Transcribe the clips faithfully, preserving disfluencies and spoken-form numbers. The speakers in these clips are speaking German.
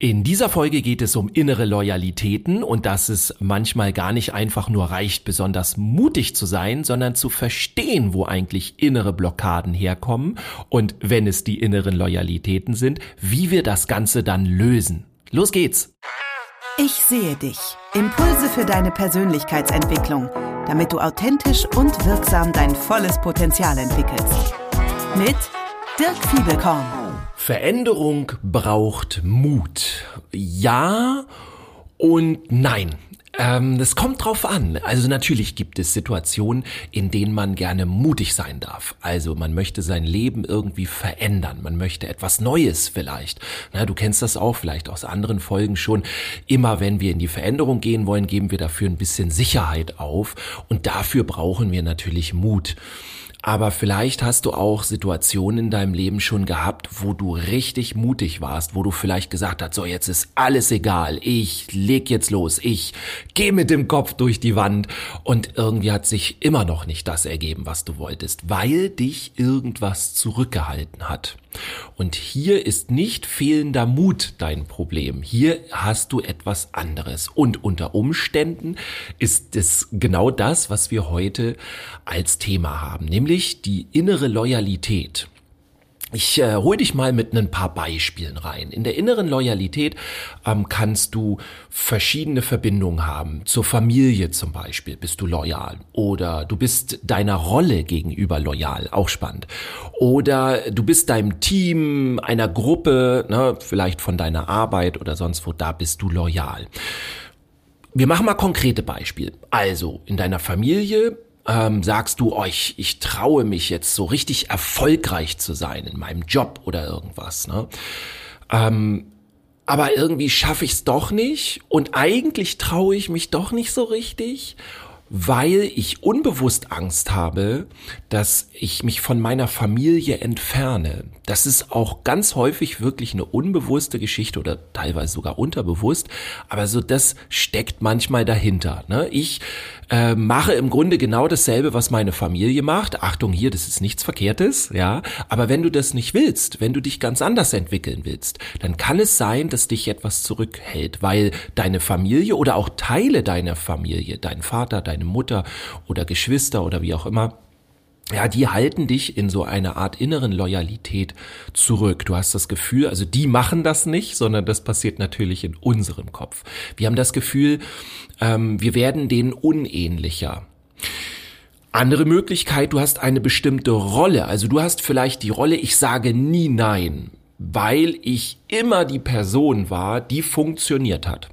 In dieser Folge geht es um innere Loyalitäten und dass es manchmal gar nicht einfach nur reicht, besonders mutig zu sein, sondern zu verstehen, wo eigentlich innere Blockaden herkommen und wenn es die inneren Loyalitäten sind, wie wir das Ganze dann lösen. Los geht's! Ich sehe dich. Impulse für deine Persönlichkeitsentwicklung, damit du authentisch und wirksam dein volles Potenzial entwickelst. Mit Dirk Fiebelkorn. Veränderung braucht Mut. Ja und nein. Ähm, das kommt drauf an. Also natürlich gibt es Situationen, in denen man gerne mutig sein darf. Also man möchte sein Leben irgendwie verändern. Man möchte etwas Neues vielleicht. Na, du kennst das auch vielleicht aus anderen Folgen schon. Immer wenn wir in die Veränderung gehen wollen, geben wir dafür ein bisschen Sicherheit auf. Und dafür brauchen wir natürlich Mut. Aber vielleicht hast du auch Situationen in deinem Leben schon gehabt, wo du richtig mutig warst, wo du vielleicht gesagt hast, so jetzt ist alles egal, ich leg jetzt los, ich gehe mit dem Kopf durch die Wand und irgendwie hat sich immer noch nicht das ergeben, was du wolltest, weil dich irgendwas zurückgehalten hat. Und hier ist nicht fehlender Mut dein Problem. Hier hast du etwas anderes. Und unter Umständen ist es genau das, was wir heute als Thema haben, nämlich die innere Loyalität. Ich äh, hol dich mal mit ein paar Beispielen rein. In der inneren Loyalität ähm, kannst du verschiedene Verbindungen haben. Zur Familie zum Beispiel bist du loyal oder du bist deiner Rolle gegenüber loyal, auch spannend. Oder du bist deinem Team, einer Gruppe, ne, vielleicht von deiner Arbeit oder sonst wo, da bist du loyal. Wir machen mal konkrete Beispiele. Also in deiner Familie Ähm, sagst du, oh, ich, ich traue mich jetzt so richtig erfolgreich zu sein in meinem Job oder irgendwas, ne? Ähm, aber irgendwie schaffe ich es doch nicht und eigentlich traue ich mich doch nicht so richtig, weil ich unbewusst Angst habe, dass ich mich von meiner Familie entferne. Das ist auch ganz häufig wirklich eine unbewusste Geschichte oder teilweise sogar unterbewusst, aber so das steckt manchmal dahinter, ne? Ich äh, mache im Grunde genau dasselbe, was meine Familie macht. Achtung, hier, das ist nichts Verkehrtes, ja. Aber wenn du das nicht willst, wenn du dich ganz anders entwickeln willst, dann kann es sein, dass dich etwas zurückhält, weil deine Familie oder auch Teile deiner Familie, dein Vater, deine Mutter oder Geschwister oder wie auch immer, ja, die halten dich in so einer Art inneren Loyalität zurück. Du hast das Gefühl, also die machen das nicht, sondern das passiert natürlich in unserem Kopf. Wir haben das Gefühl, ähm, wir werden denen unähnlicher. Andere Möglichkeit, du hast eine bestimmte Rolle. Also du hast vielleicht die Rolle, ich sage nie nein, weil ich immer die Person war, die funktioniert hat.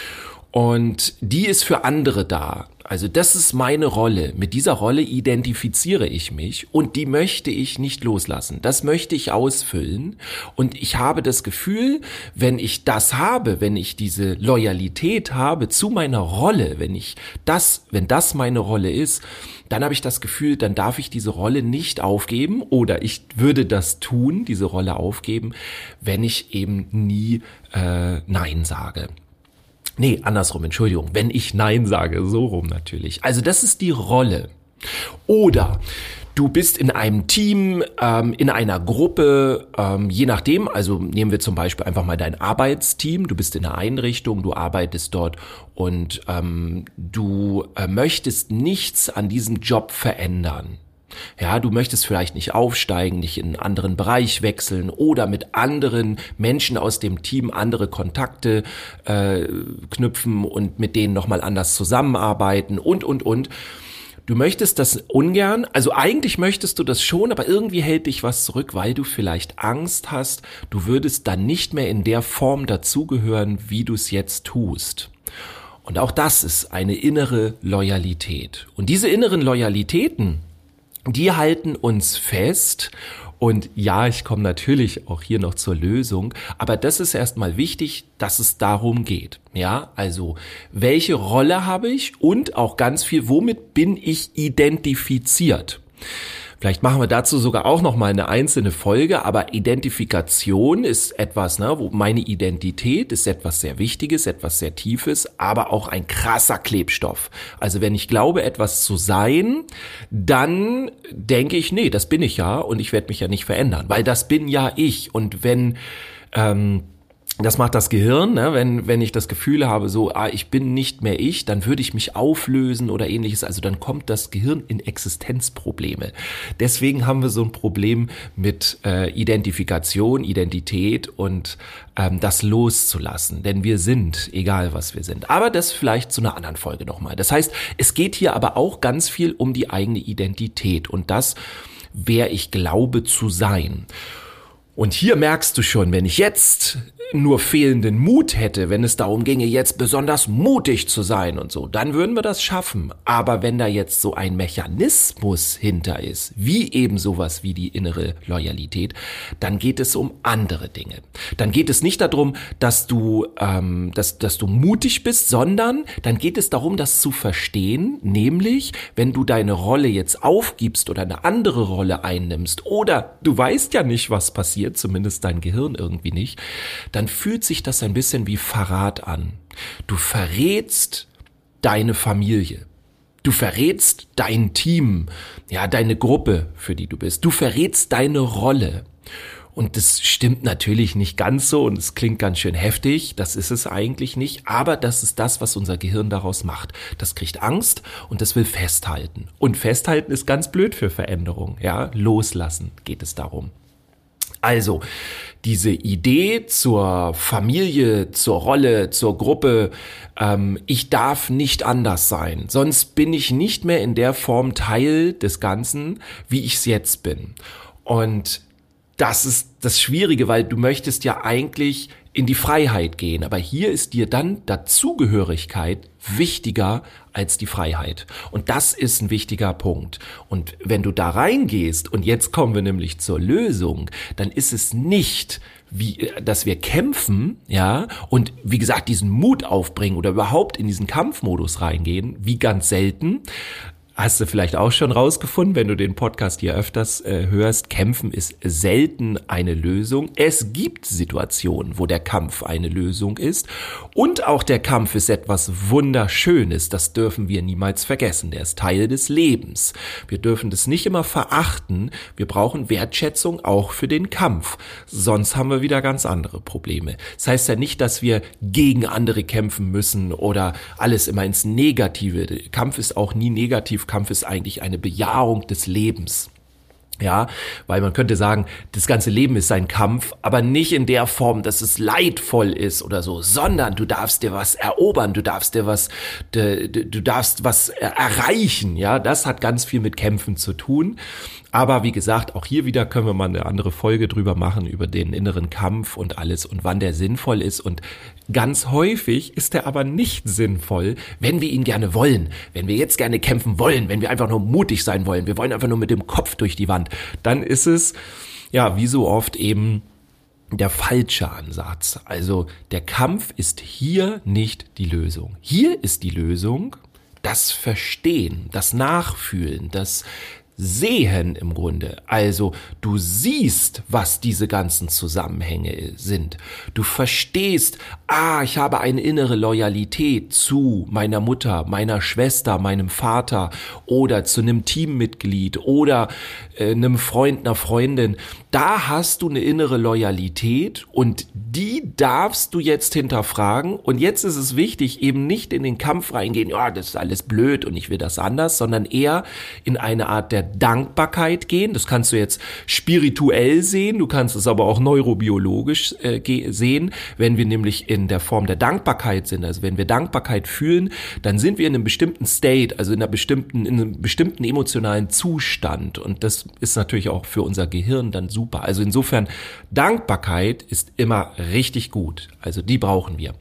Und die ist für andere da. Also das ist meine Rolle. Mit dieser Rolle identifiziere ich mich und die möchte ich nicht loslassen. Das möchte ich ausfüllen und ich habe das Gefühl, wenn ich das habe, wenn ich diese Loyalität habe zu meiner Rolle, wenn ich das, wenn das meine Rolle ist, dann habe ich das Gefühl, dann darf ich diese Rolle nicht aufgeben oder ich würde das tun, diese Rolle aufgeben, wenn ich eben nie äh, Nein sage. Nee, andersrum, Entschuldigung, wenn ich Nein sage, so rum natürlich. Also das ist die Rolle. Oder du bist in einem Team, ähm, in einer Gruppe, ähm, je nachdem, also nehmen wir zum Beispiel einfach mal dein Arbeitsteam, du bist in einer Einrichtung, du arbeitest dort und ähm, du äh, möchtest nichts an diesem Job verändern. Ja, du möchtest vielleicht nicht aufsteigen, nicht in einen anderen Bereich wechseln oder mit anderen Menschen aus dem Team andere Kontakte äh, knüpfen und mit denen nochmal anders zusammenarbeiten und, und, und. Du möchtest das ungern, also eigentlich möchtest du das schon, aber irgendwie hält dich was zurück, weil du vielleicht Angst hast, du würdest dann nicht mehr in der Form dazugehören, wie du es jetzt tust. Und auch das ist eine innere Loyalität. Und diese inneren Loyalitäten, die halten uns fest und ja, ich komme natürlich auch hier noch zur Lösung, aber das ist erstmal wichtig, dass es darum geht. Ja, also welche Rolle habe ich und auch ganz viel, womit bin ich identifiziert? Vielleicht machen wir dazu sogar auch noch mal eine einzelne Folge, aber Identifikation ist etwas, ne, wo meine Identität ist etwas sehr Wichtiges, etwas sehr Tiefes, aber auch ein krasser Klebstoff. Also wenn ich glaube, etwas zu sein, dann denke ich, nee, das bin ich ja und ich werde mich ja nicht verändern, weil das bin ja ich. Und wenn ähm, Das macht das Gehirn, ne? wenn wenn ich das Gefühl habe, so, ah, ich bin nicht mehr ich, dann würde ich mich auflösen oder ähnliches. Also dann kommt das Gehirn in Existenzprobleme. Deswegen haben wir so ein Problem mit äh, Identifikation, Identität und ähm, das loszulassen. Denn wir sind, egal was wir sind. Aber das vielleicht zu einer anderen Folge nochmal. Das heißt, es geht hier aber auch ganz viel um die eigene Identität und das, wer ich glaube zu sein. Und hier merkst du schon, wenn ich jetzt nur fehlenden Mut hätte, wenn es darum ginge, jetzt besonders mutig zu sein und so, dann würden wir das schaffen. Aber wenn da jetzt so ein Mechanismus hinter ist, wie eben sowas wie die innere Loyalität, dann geht es um andere Dinge. Dann geht es nicht darum, dass du, ähm, dass, dass du mutig bist, sondern dann geht es darum, das zu verstehen, nämlich, wenn du deine Rolle jetzt aufgibst oder eine andere Rolle einnimmst oder du weißt ja nicht, was passiert, zumindest dein Gehirn irgendwie nicht, dann fühlt sich das ein bisschen wie Verrat an. Du verrätst deine Familie. Du verrätst dein Team, ja, deine Gruppe, für die du bist. Du verrätst deine Rolle. Und das stimmt natürlich nicht ganz so und es klingt ganz schön heftig, das ist es eigentlich nicht, aber das ist das, was unser Gehirn daraus macht. Das kriegt Angst und das will festhalten. Und festhalten ist ganz blöd für Veränderung, ja, loslassen geht es darum. Also, diese Idee zur Familie, zur Rolle, zur Gruppe, ähm, ich darf nicht anders sein, sonst bin ich nicht mehr in der Form Teil des Ganzen, wie ich es jetzt bin. Und das ist das Schwierige, weil du möchtest ja eigentlich in die Freiheit gehen, aber hier ist dir dann Dazugehörigkeit wichtiger als die Freiheit. Und das ist ein wichtiger Punkt. Und wenn du da reingehst, und jetzt kommen wir nämlich zur Lösung, dann ist es nicht, wie, dass wir kämpfen, ja, und wie gesagt, diesen Mut aufbringen oder überhaupt in diesen Kampfmodus reingehen, wie ganz selten. Hast du vielleicht auch schon rausgefunden, wenn du den Podcast hier öfters äh, hörst, Kämpfen ist selten eine Lösung. Es gibt Situationen, wo der Kampf eine Lösung ist und auch der Kampf ist etwas Wunderschönes, das dürfen wir niemals vergessen, der ist Teil des Lebens. Wir dürfen das nicht immer verachten, wir brauchen Wertschätzung auch für den Kampf, sonst haben wir wieder ganz andere Probleme. Das heißt ja nicht, dass wir gegen andere kämpfen müssen oder alles immer ins Negative. Kampf ist auch nie negativ. Kampf ist eigentlich eine Bejahung des Lebens. Ja, weil man könnte sagen, das ganze Leben ist ein Kampf, aber nicht in der Form, dass es leidvoll ist oder so, sondern du darfst dir was erobern, du darfst dir was, du, du darfst was erreichen, ja, das hat ganz viel mit Kämpfen zu tun. Aber wie gesagt, auch hier wieder können wir mal eine andere Folge drüber machen, über den inneren Kampf und alles und wann der sinnvoll ist. Und ganz häufig ist der aber nicht sinnvoll, wenn wir ihn gerne wollen, wenn wir jetzt gerne kämpfen wollen, wenn wir einfach nur mutig sein wollen, wir wollen einfach nur mit dem Kopf durch die Wand, dann ist es, ja, wie so oft eben der falsche Ansatz. Also der Kampf ist hier nicht die Lösung. Hier ist die Lösung das Verstehen, das Nachfühlen, das Sehen im Grunde. Also du siehst, was diese ganzen Zusammenhänge sind. Du verstehst, ah, ich habe eine innere Loyalität zu meiner Mutter, meiner Schwester, meinem Vater oder zu einem Teammitglied oder äh, einem Freund, einer Freundin. Da hast du eine innere Loyalität und die darfst du jetzt hinterfragen. Und jetzt ist es wichtig, eben nicht in den Kampf reingehen, ja, das ist alles blöd und ich will das anders, sondern eher in eine Art der Dankbarkeit gehen. Das kannst du jetzt spirituell sehen, du kannst es aber auch neurobiologisch äh, sehen. Wenn wir nämlich in der Form der Dankbarkeit sind, also wenn wir Dankbarkeit fühlen, dann sind wir in einem bestimmten State, also in einer bestimmten, in einem bestimmten emotionalen Zustand. Und das ist natürlich auch für unser Gehirn dann super. Also insofern, Dankbarkeit ist immer richtig gut. Also die brauchen wir.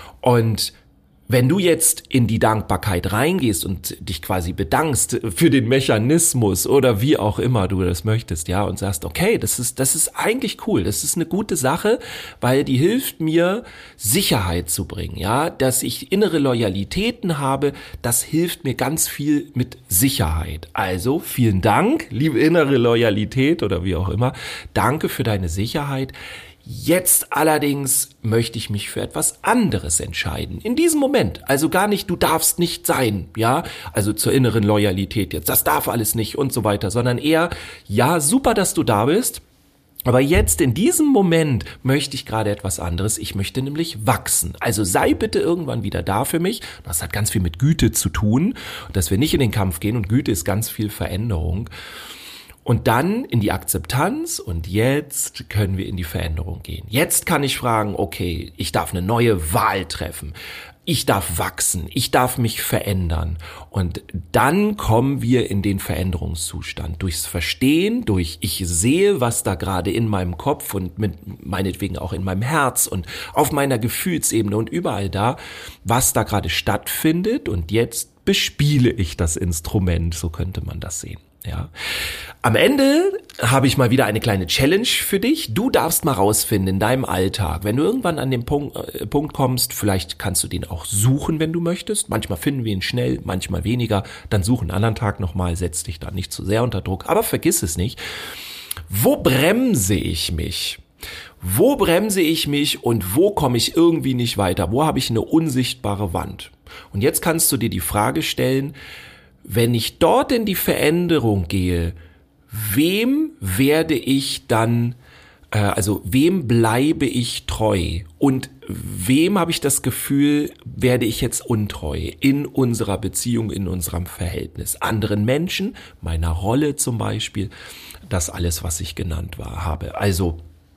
Und wenn du jetzt in die Dankbarkeit reingehst und dich quasi bedankst für den Mechanismus oder wie auch immer du das möchtest, ja, und sagst, okay, das ist, das ist eigentlich cool, das ist eine gute Sache, weil die hilft mir, Sicherheit zu bringen, ja, dass ich innere Loyalitäten habe, das hilft mir ganz viel mit Sicherheit. Also, vielen Dank, liebe innere Loyalität oder wie auch immer, danke für deine Sicherheit. Jetzt allerdings möchte ich mich für etwas anderes entscheiden. In diesem Moment. Also gar nicht, du darfst nicht sein, ja? Also zur inneren Loyalität jetzt. Das darf alles nicht und so weiter. Sondern eher, ja, super, dass du da bist. Aber jetzt in diesem Moment möchte ich gerade etwas anderes. Ich möchte nämlich wachsen. Also sei bitte irgendwann wieder da für mich. Das hat ganz viel mit Güte zu tun, dass wir nicht in den Kampf gehen. Und Güte ist ganz viel Veränderung. Und dann in die Akzeptanz und jetzt können wir in die Veränderung gehen. Jetzt kann ich fragen, okay, ich darf eine neue Wahl treffen. Ich darf wachsen, ich darf mich verändern. Und dann kommen wir in den Veränderungszustand. Durchs Verstehen, durch ich sehe, was da gerade in meinem Kopf und mit meinetwegen auch in meinem Herz und auf meiner Gefühlsebene und überall da, was da gerade stattfindet. Und jetzt bespiele ich das Instrument, so könnte man das sehen. Ja. Am Ende habe ich mal wieder eine kleine Challenge für dich. Du darfst mal rausfinden in deinem Alltag, wenn du irgendwann an den Punkt, äh, Punkt kommst, vielleicht kannst du den auch suchen, wenn du möchtest. Manchmal finden wir ihn schnell, manchmal weniger. Dann such einen anderen Tag nochmal, setz dich da nicht zu sehr unter Druck. Aber vergiss es nicht. Wo bremse ich mich? Wo bremse ich mich und wo komme ich irgendwie nicht weiter? Wo habe ich eine unsichtbare Wand? Und jetzt kannst du dir die Frage stellen, wenn ich dort in die Veränderung gehe, wem werde ich dann, äh, also wem bleibe ich treu und wem habe ich das Gefühl, werde ich jetzt untreu in unserer Beziehung, in unserem Verhältnis? Anderen Menschen, meiner Rolle zum Beispiel, das alles, was ich genannt war, habe. Also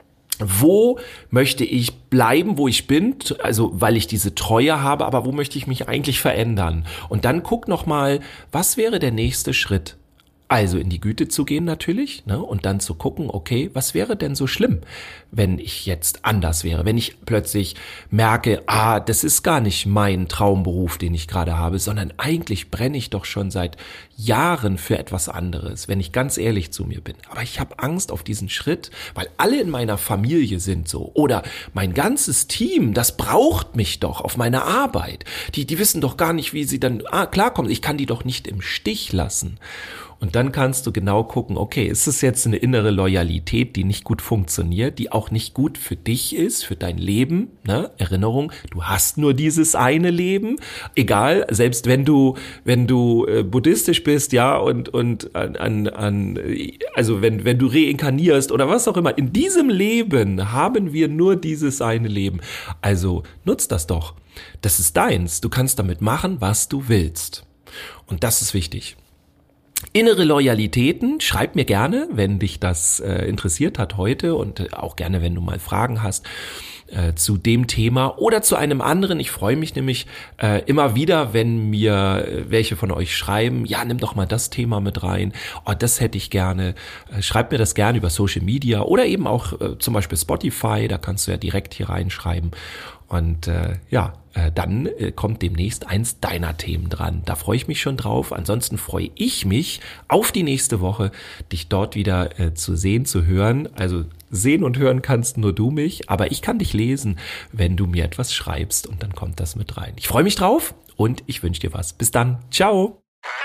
wo möchte ich bleiben, wo ich bin, also weil ich diese Treue habe, aber wo möchte ich mich eigentlich verändern? Und dann guck noch mal, was wäre der nächste Schritt? Also in die Güte zu gehen natürlich, ne, und dann zu gucken, okay, was wäre denn so schlimm, wenn ich jetzt anders wäre, wenn ich plötzlich merke, ah, das ist gar nicht mein Traumberuf, den ich gerade habe, sondern eigentlich brenne ich doch schon seit Jahren für etwas anderes, wenn ich ganz ehrlich zu mir bin. Aber ich habe Angst auf diesen Schritt, weil alle in meiner Familie sind so oder mein ganzes Team, das braucht mich doch auf meiner Arbeit. Die, die wissen doch gar nicht, wie sie dann ah, klarkommen. Ich kann die doch nicht im Stich lassen. Und dann kannst du genau gucken, okay, ist es jetzt eine innere Loyalität, die nicht gut funktioniert, die auch nicht gut für dich ist, für dein Leben, ne? Erinnerung, du hast nur dieses eine Leben, egal, selbst wenn du, wenn du äh, buddhistisch bist, ja, und, und an, an, an, also wenn, wenn du reinkarnierst oder was auch immer, in diesem Leben haben wir nur dieses eine Leben. Also nutz das doch. Das ist deins. Du kannst damit machen, was du willst. Und das ist wichtig. Innere Loyalitäten, schreib mir gerne, wenn dich das äh, interessiert hat heute und äh, auch gerne, wenn du mal Fragen hast äh, zu dem Thema oder zu einem anderen. Ich freue mich nämlich äh, immer wieder, wenn mir äh, welche von euch schreiben, ja, nimm doch mal das Thema mit rein, oh, das hätte ich gerne. Äh, schreib mir das gerne über Social Media oder eben auch äh, zum Beispiel Spotify, da kannst du ja direkt hier reinschreiben. Und äh, ja, äh, dann äh, kommt demnächst eins deiner Themen dran. Da freue ich mich schon drauf. Ansonsten freue ich mich auf die nächste Woche, dich dort wieder äh, zu sehen, zu hören. Also sehen und hören kannst nur du mich, aber ich kann dich lesen, wenn du mir etwas schreibst und dann kommt das mit rein. Ich freue mich drauf und ich wünsche dir was. Bis dann. Ciao.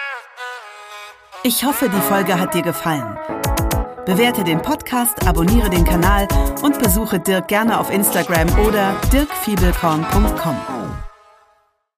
Ich hoffe, die Folge hat dir gefallen. Bewerte den Podcast, abonniere den Kanal und besuche Dirk gerne auf Instagram oder dirk fiebelkorn punkt com.